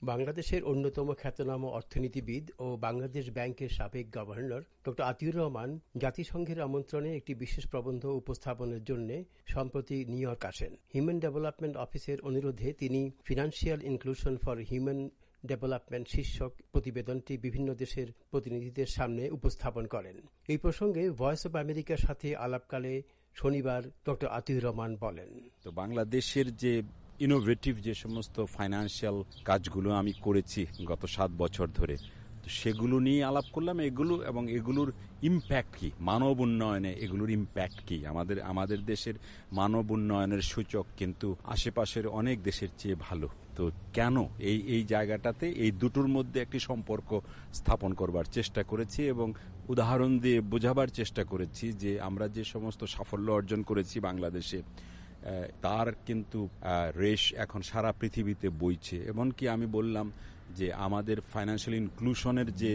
বাংলাদেশের অন্যতম খ্যাতনামা অর্থনীতিবিদ ও বাংলাদেশ ব্যাংকের সাবেক গভর্নর ডক্টর আতিউর রহমান জাতিসংঘের আমন্ত্রণে একটি বিশেষ প্রবন্ধ উপস্থাপনের জন্য সম্প্রতি নিউ ইয়র্ক আসেন। হিউম্যান ডেভেলপমেন্ট অফিসের অনুরোধে তিনি financial inclusion for human development শীর্ষক প্রতিবেদনটি বিভিন্ন দেশের প্রতিনিধিদের সামনে উপস্থাপন করেন। এই প্রসঙ্গে ভয়েস অব আমেরিকার সাথে আলাপকালে শনিবার ডক্টর আতিউর রহমান বলেন, তো বাংলাদেশের যে ইনোভেটিভ যে সমস্ত ফাইন্যান্সিয়াল কাজগুলো আমি করেছি গত 7 বছর ধরে, তো সেগুলো নিয়ে আলাপ করলাম। এগুলোর ইম্প্যাক্ট কি, মানব উন্নয়নে এগুলোর ইম্প্যাক্ট কি। আমাদের দেশের মানব উন্নয়নের সূচক কিন্তু আশেপাশের অনেক দেশের চেয়ে ভালো। তো কেন এই জায়গাটাতে এই দুটোর মধ্যে একটি সম্পর্ক স্থাপন করবার চেষ্টা করেছি এবং উদাহরণ দিয়ে বোঝাবার চেষ্টা করেছি যে আমরা যে সমস্ত সাফল্য অর্জন করেছি বাংলাদেশে, তার কিন্তু রেশ এখন সারা পৃথিবীতে বইছে। এমনকি আমি বললাম যে আমাদের ফাইন্যান্সিয়াল ইনক্লুশনের যে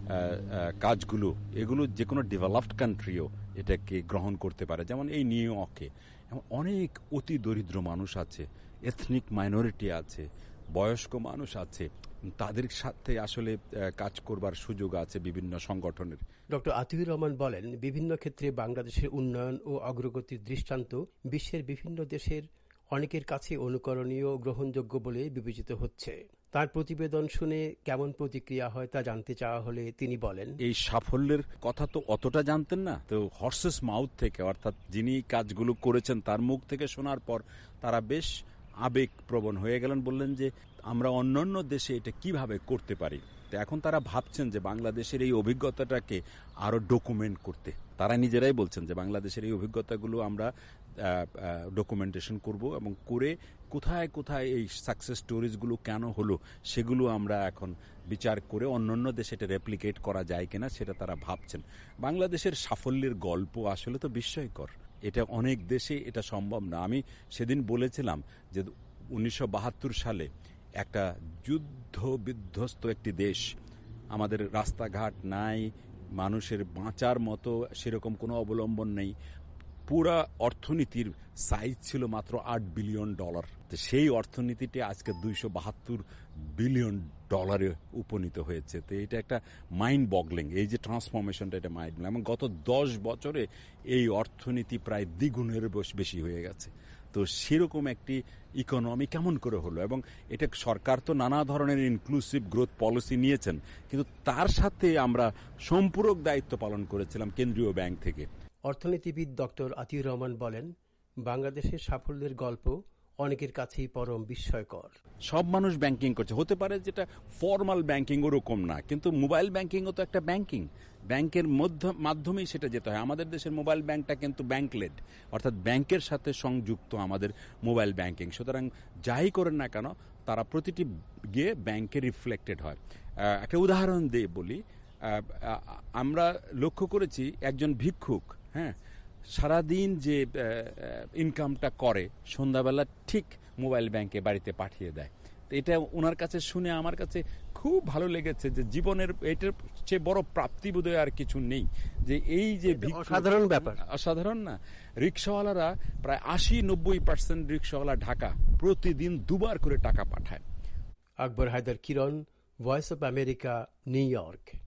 কাজগুলো, এগুলো যে কোনো ডেভেলপড কান্ট্রিও এটাকে গ্রহণ করতে পারে। যেমন এই নিউ ইয়র্কে অনেক অতি দরিদ্র মানুষ আছে, এথনিক মাইনরিটি আছে, বয়স্ক মানুষ আছে, তাদের সাথে আসলে কাজ করবার সুযোগ আছে বিভিন্ন সংগঠনের। ডক্টর আতিউর রহমান বলেন, বিভিন্ন ক্ষেত্রে বাংলাদেশের উন্নয়ন ও অগ্রগতির দৃষ্টান্ত বিশ্বের বিভিন্ন দেশের অনেকের কাছে অনুকরণীয় ও গ্রহণযোগ্য বলে বিবেচিত হচ্ছে। তার প্রতিবেদন শুনে কেমন প্রতিক্রিয়া হয় তা জানতে চাওয়া হলে তিনি বলেন, এই সাফল্যের কথা তো অতটা জানতেন না, তো হর্সেস মাউথ থেকে, অর্থাৎ যিনি কাজগুলো করেছেন তার মুখ থেকে শোনার পর তারা বেশ আবেগপ্রবণ হয়ে গেলেন। বললেন যে আমরা অন্যান্য দেশে এটা কিভাবে করতে পারি। তো এখন তারা ভাবছেন যে বাংলাদেশের এই অভিজ্ঞতাটাকে আরো ডকুমেন্ট করতে। তারা নিজেরাই বলছেন যে বাংলাদেশের এই অভিজ্ঞতাগুলো আমরা ডকুমেন্টেশন করব এবং করে কোথায় কোথায় এই সাকসেস স্টোরিজগুলো কেন হলো সেগুলো আমরা এখন বিচার করে অন্যান্য দেশে এটা রেপ্লিকেট করা যায় কিনা সেটা তারা ভাবছেন। বাংলাদেশের সাফল্যের গল্প আসলে তো বিস্ময়কর। এটা অনেক দেশে এটা সম্ভব না। আমি সেদিন বলেছিলাম যে 1972 সালে একটা যুদ্ধ বিধ্বস্ত একটি দেশ, আমাদের রাস্তাঘাট নাই, মানুষের বাঁচার মতো সেরকম কোনো অবলম্বন নেই, পুরা অর্থনীতির সাইজ ছিল মাত্র $8 বিলিয়ন। সেই অর্থনীতিটি আজকে $272 বিলিয়ন উপনীত হয়েছে। তো এটা একটা মাইন্ড বগলিং, এই যে ট্রান্সফরমেশনটা, এটা মাইন্ড বগলিং। এবং গত 10 বছরে এই অর্থনীতি প্রায় দ্বিগুণের বেশি হয়ে গেছে। তো সেরকম একটি ইকোনমি কেমন করে হলো? এবং এটা সরকার তো নানা ধরনের ইনক্লুসিভ গ্রোথ পলিসি নিয়েছেন, কিন্তু তার সাথে আমরা সম্পূরক দায়িত্ব পালন করেছিলাম কেন্দ্রীয় ব্যাংক থেকে। অর্থনীতিবিদ ডক্টর আতিউর রহমান বলেন, বাংলাদেশের সাফল্যের গল্প অনেকের কাছেই পরম বিস্ময়কর। সব মানুষ ব্যাংকিং করছে, হতে পারে যেটা ফর্মাল ব্যাংকিং ওরকম না, কিন্তু মোবাইল ব্যাংকিংও তো একটা ব্যাংকিং, ব্যাংকের মাধ্যমেই সেটা যেতে হয়। আমাদের দেশের মোবাইল ব্যাংকটা কিন্তু ব্যাংকলেড, অর্থাৎ ব্যাংকের সাথে সংযুক্ত আমাদের মোবাইল ব্যাংকিং। সুতরাং যাই করেন না কেন তারা প্রতিটি গিয়ে ব্যাংকে রিফ্লেক্টেড হয়। একটা উদাহরণ দিয়ে বলি, আমরা লক্ষ্য করেছি একজন ভিক্ষুক সারাদিন যে ইনকামটা করে সন্ধ্যাবেলা ঠিক মোবাইল ব্যাংকে বাড়িতে পাঠিয়ে দেয়। তো এটা ওনার কাছে শুনে আমার কাছে খুব ভাভালো লেগেছে যে জীবনের এটার চেয়ে বড় প্রাপ্তি বোধহয় আর কিছু নেই। যে এই যে সাধারণ ব্যাপার, অসাধারণ না? রিক্সাওয়ালারা প্রায় 80-90% রিক্সাওয়ালা ঢাকা প্রতিদিন 2 বার করে টাকা পাঠায়। Akbar Haider Kiron, voice of America, New York.